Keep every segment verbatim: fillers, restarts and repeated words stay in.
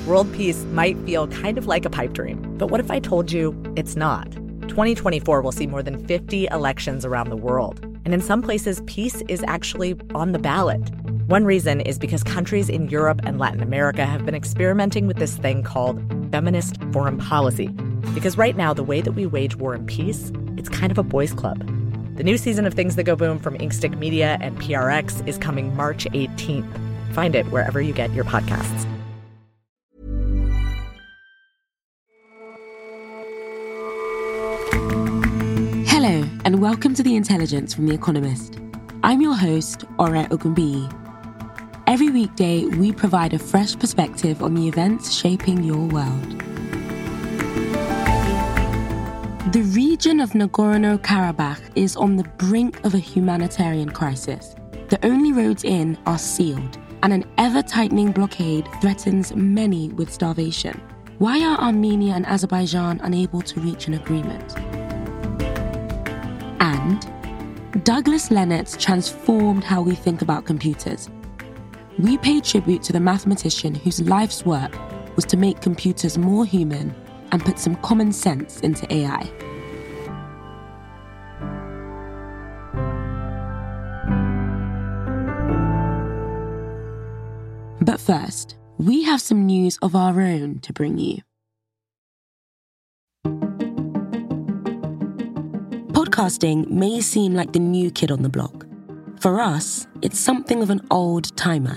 World peace might feel kind of like a pipe dream, but what if I told you it's not? twenty twenty-four will see more than fifty elections around the world, and in some places, peace is actually on the ballot. One reason is because countries in Europe and Latin America have been experimenting with this thing called feminist foreign policy. Because right now, the way that we wage war and peace, it's kind of a boys' club. The new season of Things That Go Boom from Inkstick Media and P R X is coming March eighteenth. Find it wherever you get your podcasts. Hello, and welcome to The Intelligence from The Economist. I'm your host, Ore Ogunbiyi. Every weekday, we provide a fresh perspective on the events shaping your world. The region of Nagorno-Karabakh is on the brink of a humanitarian crisis. The only roads in are sealed, and an ever-tightening blockade threatens many with starvation. Why are Armenia and Azerbaijan unable to reach an agreement? And Douglas Lennox transformed how we think about computers. We pay tribute to the mathematician whose life's work was to make computers more human and put some common sense into A I. But first, we have some news of our own to bring you. Podcasting may seem like the new kid on the block. For us, it's something of an old timer.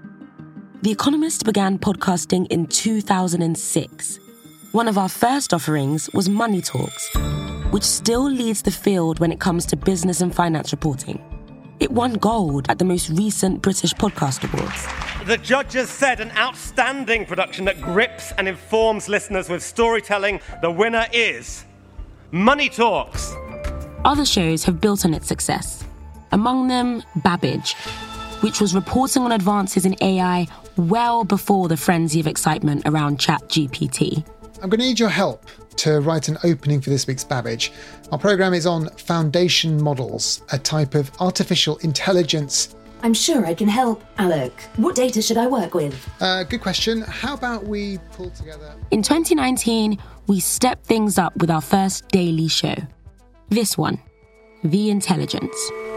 The Economist began podcasting in two thousand six. One of our first offerings was Money Talks, which still leads the field when it comes to business and finance reporting. It won gold at the most recent British Podcast Awards. The judges said an outstanding production that grips and informs listeners with storytelling. The winner is Money Talks. Other shows have built on its success. Among them, Babbage, which was reporting on advances in A I well before the frenzy of excitement around ChatGPT. I'm going to need your help to write an opening for this week's Babbage. Our programme is on foundation models, a type of artificial intelligence. I'm sure I can help, Alok. What data should I work with? Uh, good question. How about we pull together... In twenty nineteen, we stepped things up with our first daily show. This one, The Intelligence.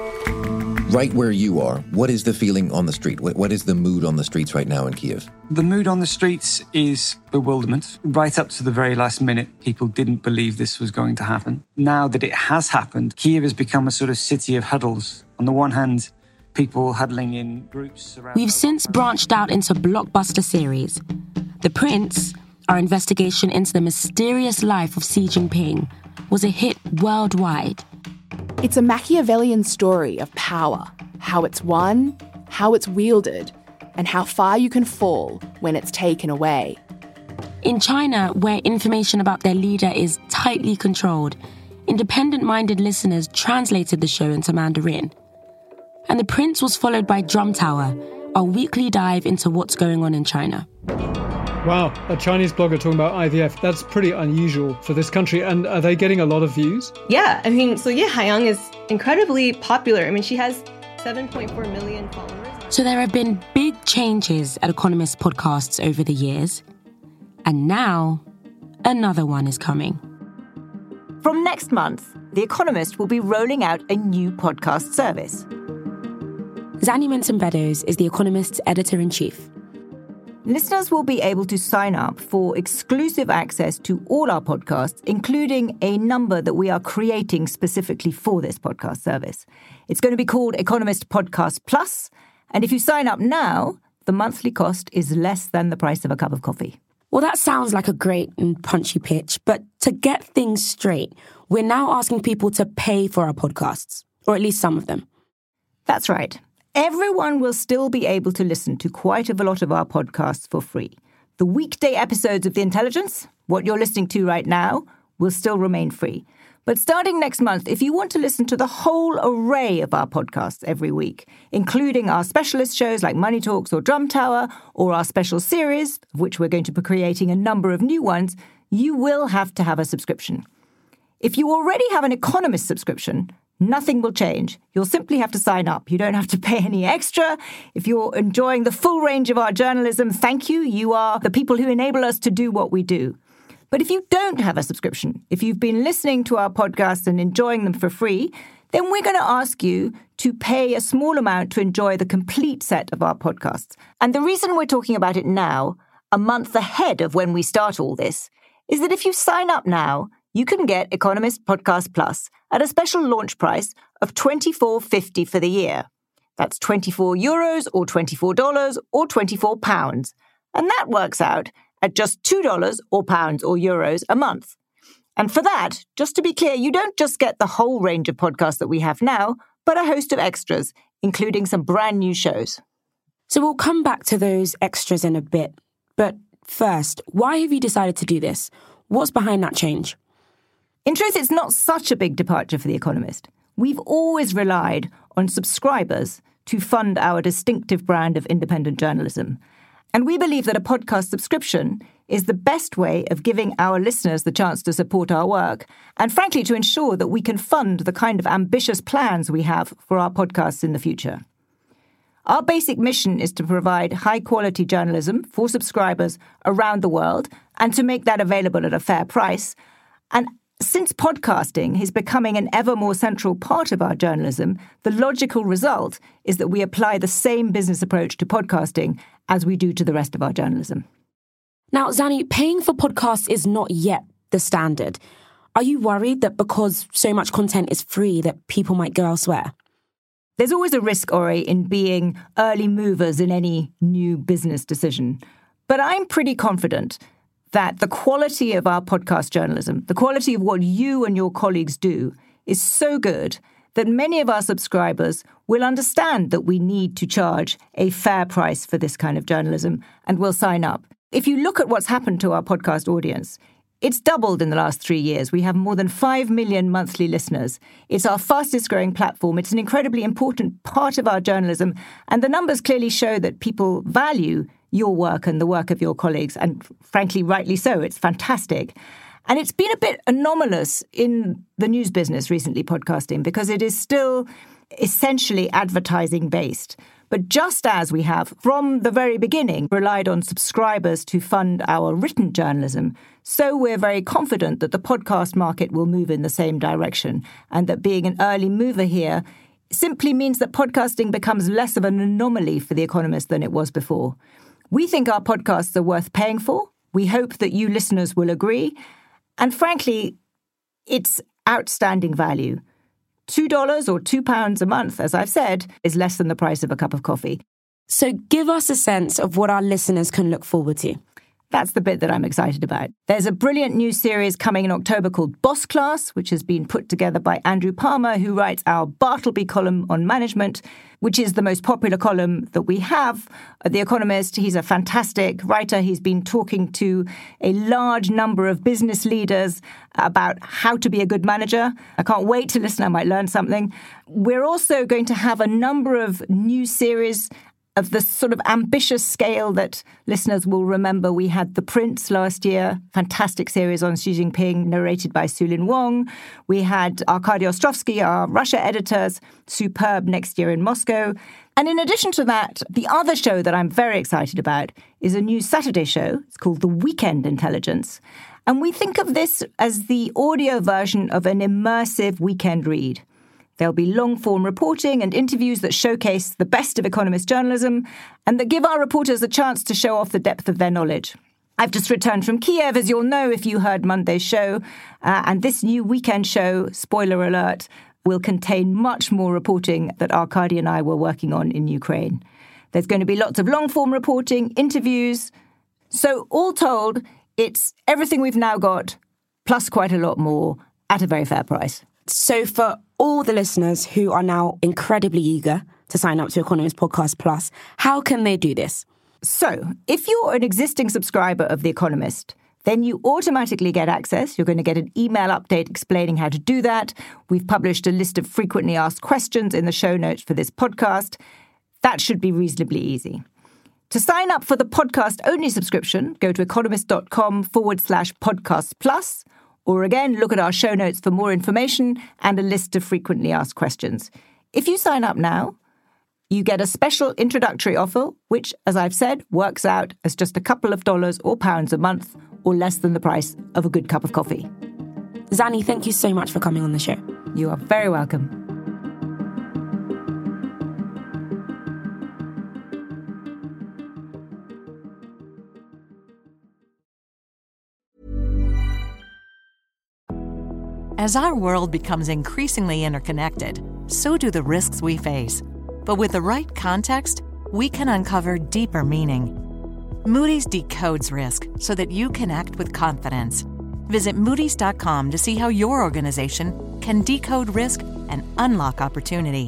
Right where you are, what is the feeling on the street? What, what is the mood on the streets right now in Kiev? The mood on the streets is bewilderment. Right up to the very last minute, people didn't believe this was going to happen. Now that it has happened, Kiev has become a sort of city of huddles. On the one hand, people huddling in groups around... We've since branched out into blockbuster series. The Prince, our investigation into the mysterious life of Xi Jinping, was a hit worldwide. It's a Machiavellian story of power, how it's won, how it's wielded, and how far you can fall when it's taken away. In China, where information about their leader is tightly controlled, independent-minded listeners translated the show into Mandarin. And The Prince was followed by Drum Tower, our weekly dive into what's going on in China. Wow, a Chinese blogger talking about I V F. That's pretty unusual for this country. And are they getting a lot of views? Yeah, I mean, so Ye Haiyang is incredibly popular. I mean, she has seven point four million followers. So there have been big changes at Economist podcasts over the years. And now, another one is coming. From next month, The Economist will be rolling out a new podcast service. Zanny Minton-Beddoes is The Economist's editor-in-chief. Listeners will be able to sign up for exclusive access to all our podcasts, including a number that we are creating specifically for this podcast service. It's going to be called Economist Podcast Plus, and if you sign up now, the monthly cost is less than the price of a cup of coffee. Well, that sounds like a great and punchy pitch, but to get things straight, we're now asking people to pay for our podcasts, or at least some of them. That's right. Everyone will still be able to listen to quite a lot of our podcasts for free. The weekday episodes of The Intelligence, what you're listening to right now, will still remain free. But starting next month, if you want to listen to the whole array of our podcasts every week, including our specialist shows like Money Talks or Drum Tower, or our special series, of which we're going to be creating a number of new ones, you will have to have a subscription. If you already have an Economist subscription, Nothing will change. You'll simply have to sign up. You don't have to pay any extra. If you're enjoying the full range of our journalism, thank you. You are the people who enable us to do what we do. But if you don't have a subscription, if you've been listening to our podcasts and enjoying them for free, then we're going to ask you to pay a small amount to enjoy the complete set of our podcasts. And the reason we're talking about it now, a month ahead of when we start all this, is that if you sign up now, you can get Economist Podcast Plus at a special launch price of twenty-four fifty for the year. That's twenty-four euros or twenty-four dollars or twenty-four pounds. And that works out at just two dollars or pounds or euros a month. And for that, just to be clear, you don't just get the whole range of podcasts that we have now, but a host of extras, including some brand new shows. So we'll come back to those extras in a bit. But first, why have you decided to do this? What's behind that change? In truth, it's not such a big departure for The Economist. We've always relied on subscribers to fund our distinctive brand of independent journalism. And we believe that a podcast subscription is the best way of giving our listeners the chance to support our work, and frankly, to ensure that we can fund the kind of ambitious plans we have for our podcasts in the future. Our basic mission is to provide high-quality journalism for subscribers around the world and to make that available at a fair price. And since podcasting is becoming an ever more central part of our journalism, the logical result is that we apply the same business approach to podcasting as we do to the rest of our journalism. Now, Zanny, paying for podcasts is not yet the standard. Are you worried that because so much content is free that people might go elsewhere? There's always a risk, Ori, in being early movers in any new business decision. But I'm pretty confident that the quality of our podcast journalism, the quality of what you and your colleagues do, is so good that many of our subscribers will understand that we need to charge a fair price for this kind of journalism and will sign up. If you look at what's happened to our podcast audience, it's doubled in the last three years. We have more than five million monthly listeners. It's our fastest growing platform. It's an incredibly important part of our journalism. And the numbers clearly show that people value your work and the work of your colleagues. And frankly, rightly so. It's fantastic. And it's been a bit anomalous in the news business recently, podcasting, because it is still essentially advertising based. But just as we have, from the very beginning, relied on subscribers to fund our written journalism, so we're very confident that the podcast market will move in the same direction, and that being an early mover here simply means that podcasting becomes less of an anomaly for The Economist than it was before. We think our podcasts are worth paying for. We hope that you listeners will agree. And frankly, it's outstanding value. Two dollars or two pounds a month, as I've said, is less than the price of a cup of coffee. So give us a sense of what our listeners can look forward to. That's the bit that I'm excited about. There's a brilliant new series coming in October called Boss Class, which has been put together by Andrew Palmer, who writes our Bartleby column on management, which is the most popular column that we have at The Economist. He's a fantastic writer. He's been talking to a large number of business leaders about how to be a good manager. I can't wait to listen. I might learn something. We're also going to have a number of new series of the sort of ambitious scale that listeners will remember. We had The Prince last year, fantastic series on Xi Jinping, narrated by Sulin Wong. We had Arkady Ostrovsky, our Russia editors, superb next year in Moscow. And in addition to that, the other show that I'm very excited about is a new Saturday show. It's called The Weekend Intelligence. And we think of this as the audio version of an immersive weekend read. There'll be long-form reporting and interviews that showcase the best of Economist journalism and that give our reporters a chance to show off the depth of their knowledge. I've just returned from Kiev, as you'll know if you heard Monday's show, uh, and this new weekend show, spoiler alert, will contain much more reporting that Arkady and I were working on in Ukraine. There's going to be lots of long-form reporting, interviews. So all told, it's everything we've now got, plus quite a lot more, at a very fair price. So for all the listeners who are now incredibly eager to sign up to Economist Podcast Plus, how can they do this? So if you're an existing subscriber of The Economist, then you automatically get access. You're going to get an email update explaining how to do that. We've published a list of frequently asked questions in the show notes for this podcast. That should be reasonably easy. To sign up for the podcast-only subscription, go to economist.com forward slash podcast plus, Or again, look at our show notes for more information and a list of frequently asked questions. If you sign up now, you get a special introductory offer, which, as I've said, works out as just a couple of dollars or pounds a month, or less than the price of a good cup of coffee. Zanny, thank you so much for coming on the show. You are very welcome. As our world becomes increasingly interconnected, so do the risks we face. But with the right context, we can uncover deeper meaning. Moody's decodes risk so that you can act with confidence. Visit Moody's dot com to see how your organization can decode risk and unlock opportunity.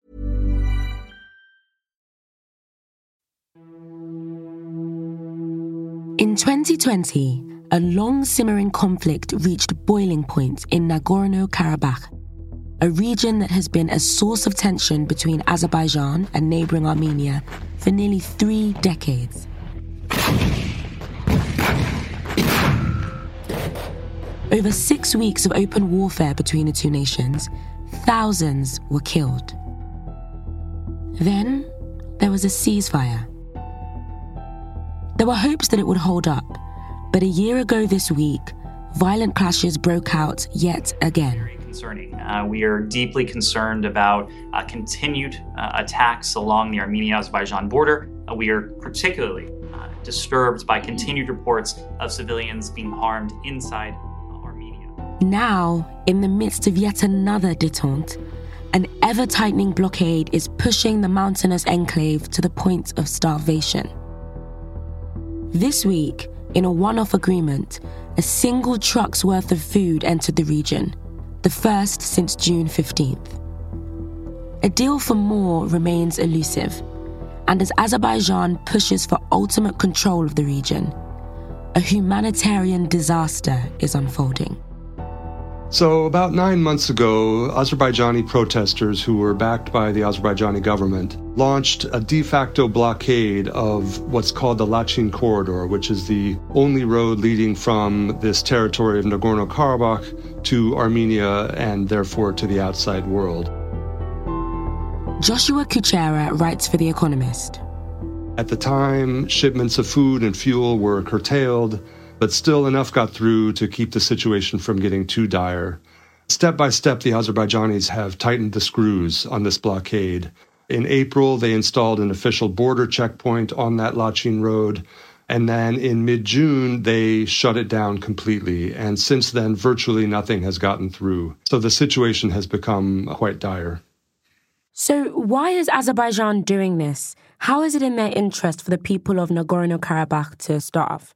In twenty twenty, a long-simmering conflict reached boiling point in Nagorno-Karabakh, a region that has been a source of tension between Azerbaijan and neighboring Armenia for nearly three decades. Over six weeks of open warfare between the two nations, thousands were killed. Then, there was a ceasefire. There were hopes that it would hold up, but a year ago this week, violent clashes broke out yet again. Concerning. Uh, we are deeply concerned about uh, continued uh, attacks along the Armenia-Azerbaijan border. Uh, we are particularly uh, disturbed by continued reports of civilians being harmed inside Armenia. Now, in the midst of yet another détente, an ever-tightening blockade is pushing the mountainous enclave to the point of starvation. This week, in a one-off agreement, a single truck's worth of food entered the region, the first since June fifteenth. A deal for more remains elusive, and as Azerbaijan pushes for ultimate control of the region, a humanitarian disaster is unfolding. So about nine months ago, Azerbaijani protesters who were backed by the Azerbaijani government launched a de facto blockade of what's called the Lachin Corridor, which is the only road leading from this territory of Nagorno-Karabakh to Armenia and therefore to the outside world. Joshua Kuchera writes for The Economist. At the time, shipments of food and fuel were curtailed, but still enough got through to keep the situation from getting too dire. Step by step, the Azerbaijanis have tightened the screws on this blockade. In April, they installed an official border checkpoint on that Lachin road, and then in mid-June, they shut it down completely. And since then, virtually nothing has gotten through. So the situation has become quite dire. So why is Azerbaijan doing this? How is it in their interest for the people of Nagorno-Karabakh to starve?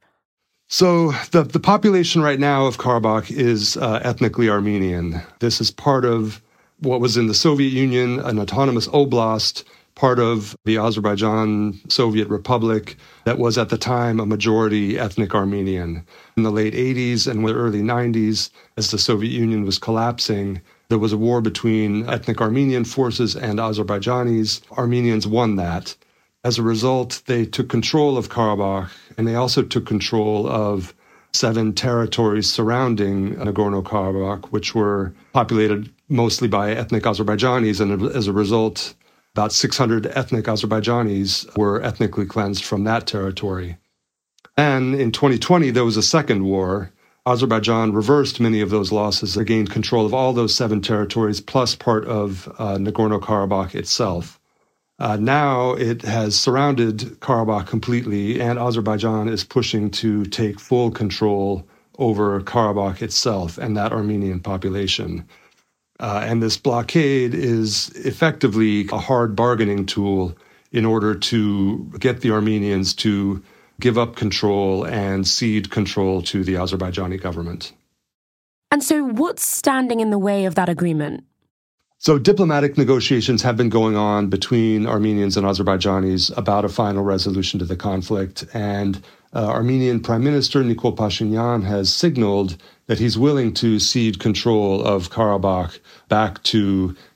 So the, the population right now of Karabakh is uh, ethnically Armenian. This is part of what was in the Soviet Union, an autonomous oblast, part of the Azerbaijan Soviet Republic that was at the time a majority ethnic Armenian. In the late eighties and the early nineties, as the Soviet Union was collapsing, there was a war between ethnic Armenian forces and Azerbaijanis. Armenians won that. As a result, they took control of Karabakh, and they also took control of seven territories surrounding Nagorno-Karabakh, which were populated mostly by ethnic Azerbaijanis, and as a result, about six hundred ethnic Azerbaijanis were ethnically cleansed from that territory. And in twenty twenty, there was a second war. Azerbaijan reversed many of those losses. They gained control of all those seven territories, plus part of uh, Nagorno-Karabakh itself. Uh, now it has surrounded Karabakh completely, and Azerbaijan is pushing to take full control over Karabakh itself and that Armenian population. Uh, and this blockade is effectively a hard bargaining tool in order to get the Armenians to give up control and cede control to the Azerbaijani government. And so what's standing in the way of that agreement? So diplomatic negotiations have been going on between Armenians and Azerbaijanis about a final resolution to the conflict. And uh, Armenian Prime Minister Nikol Pashinyan has signaled that he's willing to cede control of Karabakh back to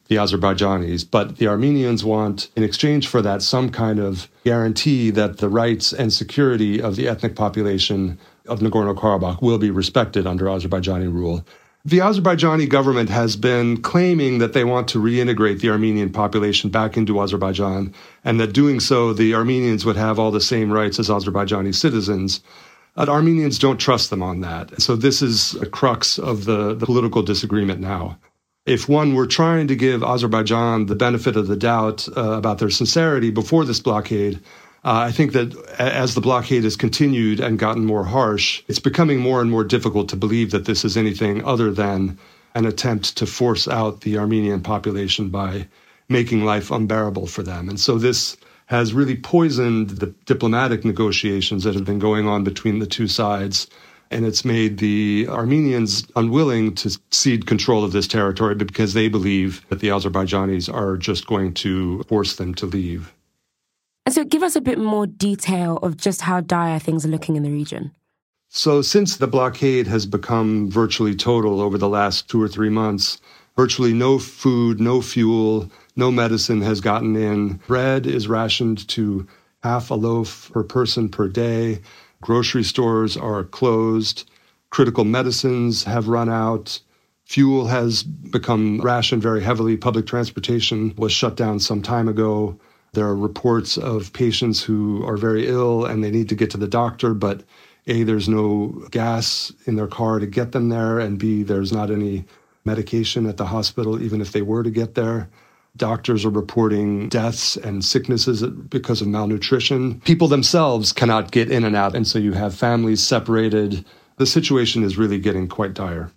the Azerbaijanis. But the Armenians want, in exchange for that, some kind of guarantee that the rights and security of the ethnic population of Nagorno-Karabakh will be respected under Azerbaijani rule. The Azerbaijani government has been claiming that they want to reintegrate the Armenian population back into Azerbaijan, and that doing so, the Armenians would have all the same rights as Azerbaijani citizens. But Armenians don't trust them on that. So this is a crux of the, the political disagreement now. If one were trying to give Azerbaijan the benefit of the doubt uh, about their sincerity before this blockade, Uh, I think that as the blockade has continued and gotten more harsh, it's becoming more and more difficult to believe that this is anything other than an attempt to force out the Armenian population by making life unbearable for them. And so this has really poisoned the diplomatic negotiations that have been going on between the two sides. And it's made the Armenians unwilling to cede control of this territory because they believe that the Azerbaijanis are just going to force them to leave. And so give us a bit more detail of just how dire things are looking in the region. So since the blockade has become virtually total over the last two or three months, virtually no food, no fuel, no medicine has gotten in. Bread is rationed to half a loaf per person per day. Grocery stores are closed. Critical medicines have run out. Fuel has become rationed very heavily. Public transportation was shut down some time ago. There are reports of patients who are very ill and they need to get to the doctor, but A, there's no gas in their car to get them there, and B, there's not any medication at the hospital, even if they were to get there. Doctors are reporting deaths and sicknesses because of malnutrition. People themselves cannot get in and out, and so you have families separated. The situation is really getting quite dire.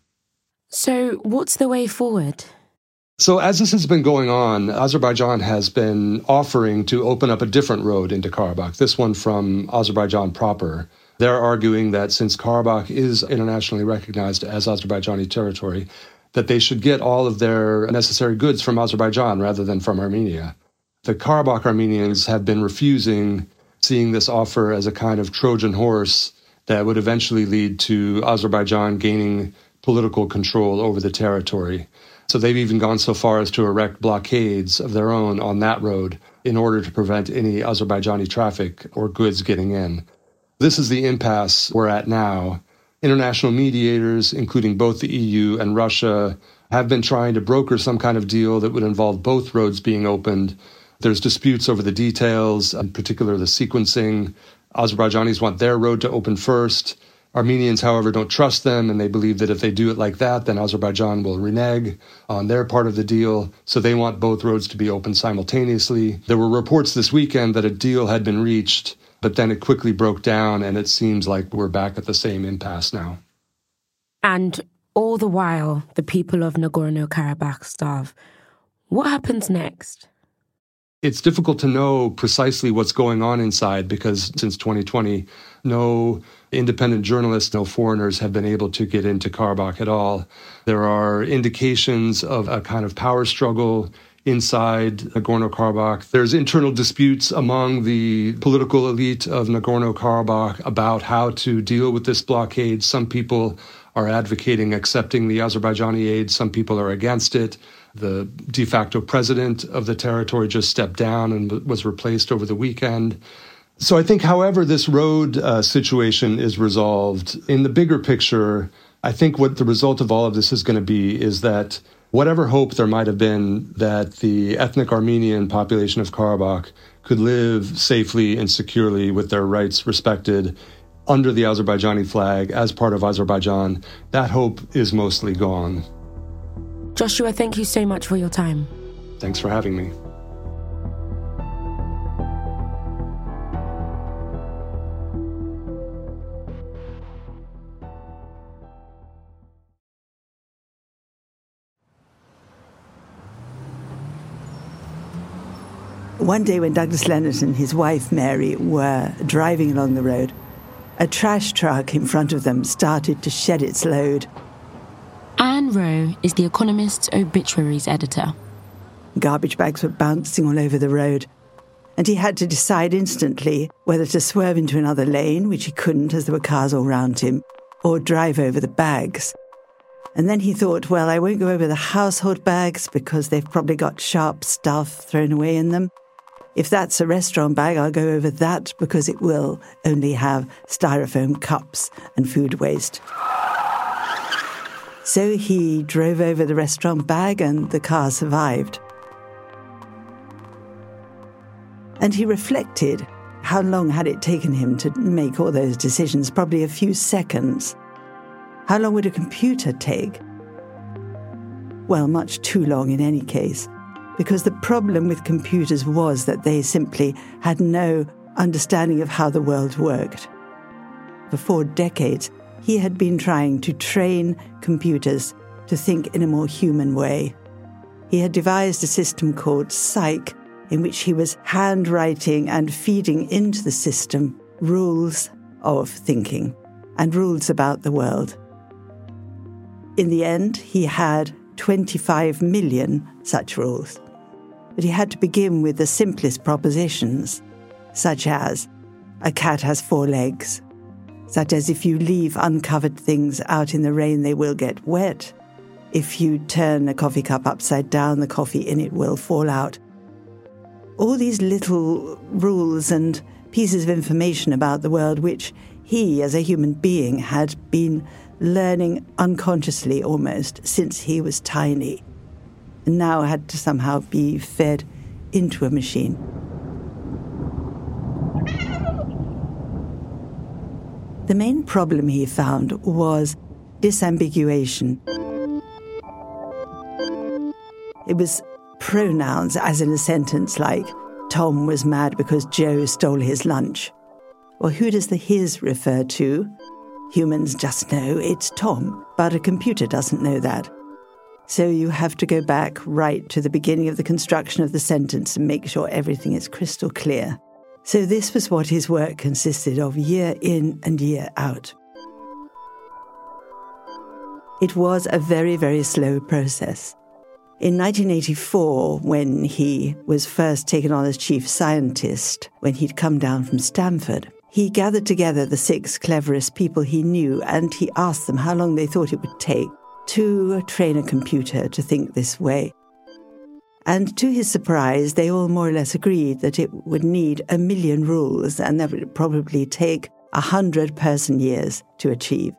So what's the way forward? So as this has been going on, Azerbaijan has been offering to open up a different road into Karabakh, this one from Azerbaijan proper. They're arguing that since Karabakh is internationally recognized as Azerbaijani territory, that they should get all of their necessary goods from Azerbaijan rather than from Armenia. The Karabakh Armenians have been refusing, seeing this offer as a kind of Trojan horse that would eventually lead to Azerbaijan gaining political control over the territory. So they've even gone so far as to erect blockades of their own on that road in order to prevent any Azerbaijani traffic or goods getting in. This is the impasse we're at now. International mediators, including both the E U and Russia, have been trying to broker some kind of deal that would involve both roads being opened. There's disputes over the details, in particular the sequencing. Azerbaijanis want their road to open first. Armenians, however, don't trust them, and they believe that if they do it like that, then Azerbaijan will renege on their part of the deal. So they want both roads to be open simultaneously. There were reports this weekend that a deal had been reached, but then it quickly broke down, and it seems like we're back at the same impasse now. And all the while, the people of Nagorno-Karabakh starve. What happens next? It's difficult to know precisely what's going on inside because since twenty twenty, no independent journalists, no foreigners have been able to get into Karabakh at all. There are indications of a kind of power struggle inside Nagorno-Karabakh. There's internal disputes among the political elite of Nagorno-Karabakh about how to deal with this blockade. Some people are advocating accepting the Azerbaijani aid. Some people are against it. The de facto president of the territory just stepped down and was replaced over the weekend. So I think however this road uh, situation is resolved, in the bigger picture, I think what the result of all of this is going to be is that whatever hope there might have been that the ethnic Armenian population of Karabakh could live safely and securely with their rights respected under the Azerbaijani flag as part of Azerbaijan, that hope is mostly gone. Joshua, thank you so much for your time. Thanks for having me. One day when Douglas Leonard and his wife Mary were driving along the road, a trash truck in front of them started to shed its load. Anne Rowe is The Economist's obituaries editor. Garbage bags were bouncing all over the road, and he had to decide instantly whether to swerve into another lane, which he couldn't as there were cars all round him, or drive over the bags. And then he thought, well, I won't go over the household bags because they've probably got sharp stuff thrown away in them. If that's a restaurant bag, I'll go over that because it will only have styrofoam cups and food waste. So he drove over the restaurant bag and the car survived. And he reflected, how long had it taken him to make all those decisions? Probably a few seconds. How long would a computer take? Well, much too long in any case, because the problem with computers was that they simply had no understanding of how the world worked. For four decades, he had been trying to train computers to think in a more human way. He had devised a system called Psych, in which he was handwriting and feeding into the system rules of thinking and rules about the world. In the end, he had twenty-five million such rules. But he had to begin with the simplest propositions, such as, a cat has four legs, such as if you leave uncovered things out in the rain, they will get wet. If you turn a coffee cup upside down, the coffee in it will fall out. All these little rules and pieces of information about the world which he, as a human being, had been learning unconsciously almost since he was tiny, and now had to somehow be fed into a machine. The main problem he found was disambiguation. It was pronouns, as in a sentence like, Tom was mad because Joe stole his lunch. Well, who does the his refer to? Humans just know it's Tom, but a computer doesn't know that. So you have to go back right to the beginning of the construction of the sentence and make sure everything is crystal clear. So this was what his work consisted of year in and year out. It was a very, very slow process. In nineteen eighty-four, when he was first taken on as chief scientist, when he'd come down from Stanford, he gathered together the six cleverest people he knew and he asked them how long they thought it would take to train a computer to think this way. And to his surprise, they all more or less agreed that it would need a million rules and that it would probably take a hundred person years to achieve.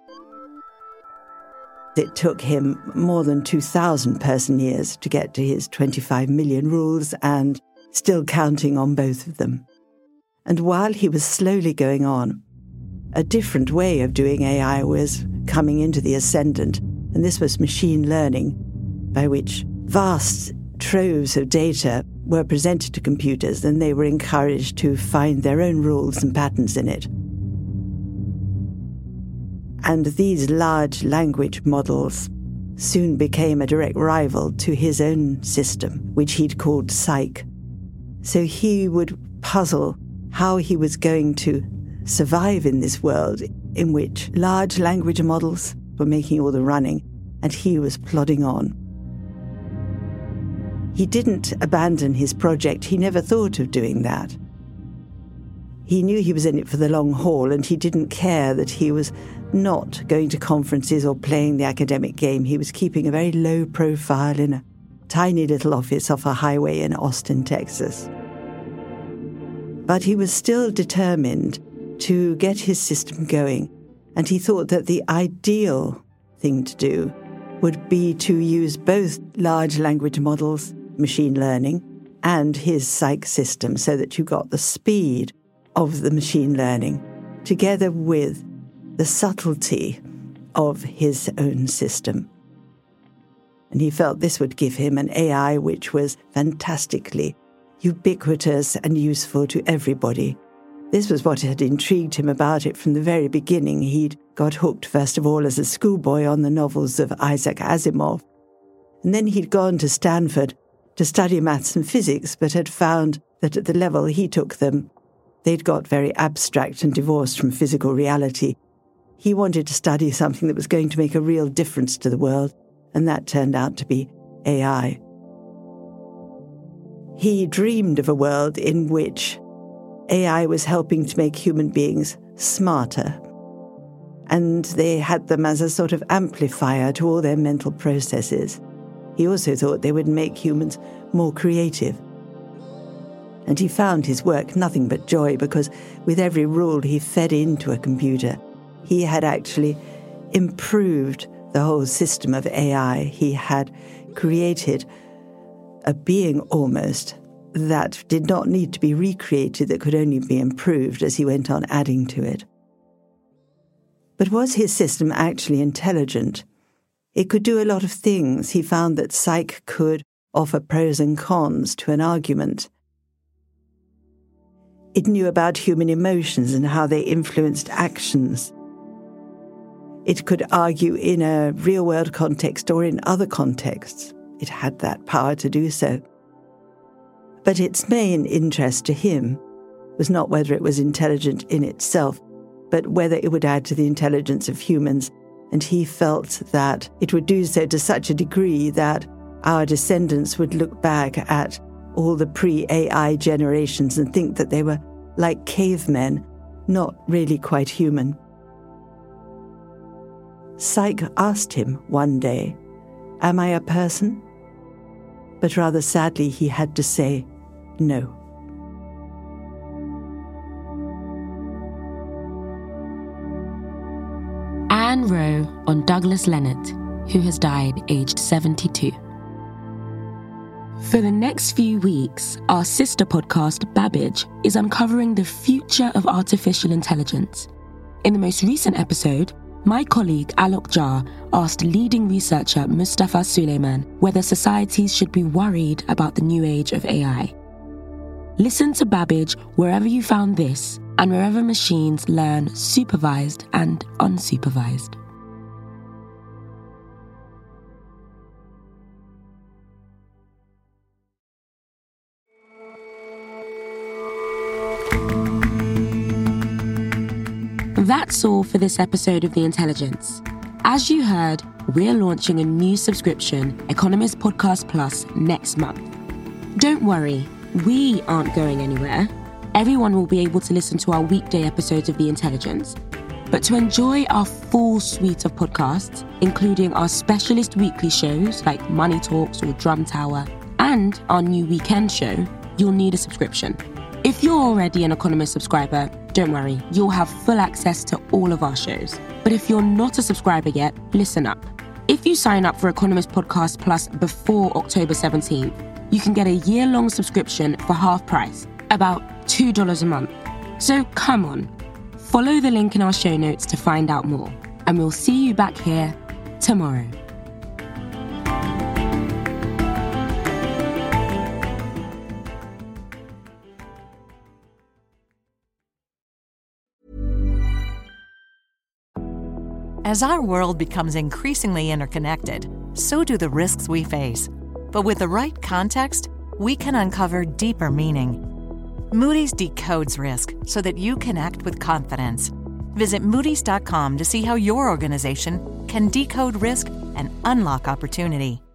It took him more than two thousand person years to get to his twenty-five million rules and still counting on both of them. And while he was slowly going on, a different way of doing A I was coming into the ascendant, and this was machine learning, by which vast troves of data were presented to computers and they were encouraged to find their own rules and patterns in it. And these large language models soon became a direct rival to his own system, which he'd called Psych. So he would puzzle how he was going to survive in this world in which large language models were making all the running and he was plodding on. He didn't abandon his project. He never thought of doing that. He knew he was in it for the long haul, and he didn't care that he was not going to conferences or playing the academic game. He was keeping a very low profile in a tiny little office off a highway in Austin, Texas. But he was still determined to get his system going, and he thought that the ideal thing to do would be to use both large language models, machine learning, and his Psych system so that you got the speed of the machine learning together with the subtlety of his own system. And he felt this would give him an A I which was fantastically ubiquitous and useful to everybody. This was what had intrigued him about it from the very beginning. He'd got hooked, first of all, as a schoolboy on the novels of Isaac Asimov. And then he'd gone to Stanford to study maths and physics, but had found that at the level he took them, they'd got very abstract and divorced from physical reality. He wanted to study something that was going to make a real difference to the world, and that turned out to be A I. He dreamed of a world in which A I was helping to make human beings smarter. and they had them as a sort of amplifier to all their mental processes. He also thought they would make humans more creative. And he found his work nothing but joy, because with every rule he fed into a computer, he had actually improved the whole system of A I. He had created a being almost that did not need to be recreated, that could only be improved as he went on adding to it. But was his system actually intelligent? It could do a lot of things. He found that Psych could offer pros and cons to an argument. It knew about human emotions and how they influenced actions. It could argue in a real-world context or in other contexts. It had that power to do so. But its main interest to him was not whether it was intelligent in itself, but whether it would add to the intelligence of humans, and he felt that it would do so to such a degree that our descendants would look back at all the pre-A I generations and think that they were like cavemen, not really quite human. Psych asked him one day, "Am I a person?" But rather sadly, he had to say, no. Anne Rowe on Douglas Leonard, who has died aged seventy-two. For the next few weeks, our sister podcast, Babbage, is uncovering the future of artificial intelligence. In the most recent episode, my colleague Alok Jha asked leading researcher Mustafa Suleyman whether societies should be worried about the new age of A I. Listen to Babbage wherever you found this and wherever machines learn supervised and unsupervised. That's all for this episode of The Intelligence. As you heard, we're launching a new subscription, Economist Podcast Plus, next month. Don't worry, we aren't going anywhere. Everyone will be able to listen to our weekday episodes of The Intelligence. But to enjoy our full suite of podcasts, including our specialist weekly shows like Money Talks or Drum Tower, and our new weekend show, you'll need a subscription. If you're already an Economist subscriber, don't worry, you'll have full access to all of our shows. But if you're not a subscriber yet, listen up. If you sign up for Economist Podcast Plus before October seventeenth, you can get a year-long subscription for half price, about two dollars a month. So come on, follow the link in our show notes to find out more. And we'll see you back here tomorrow. As our world becomes increasingly interconnected, so do the risks we face. But with the right context, we can uncover deeper meaning. Moody's decodes risk so that you can act with confidence. Visit Moody's dot com to see how your organization can decode risk and unlock opportunity.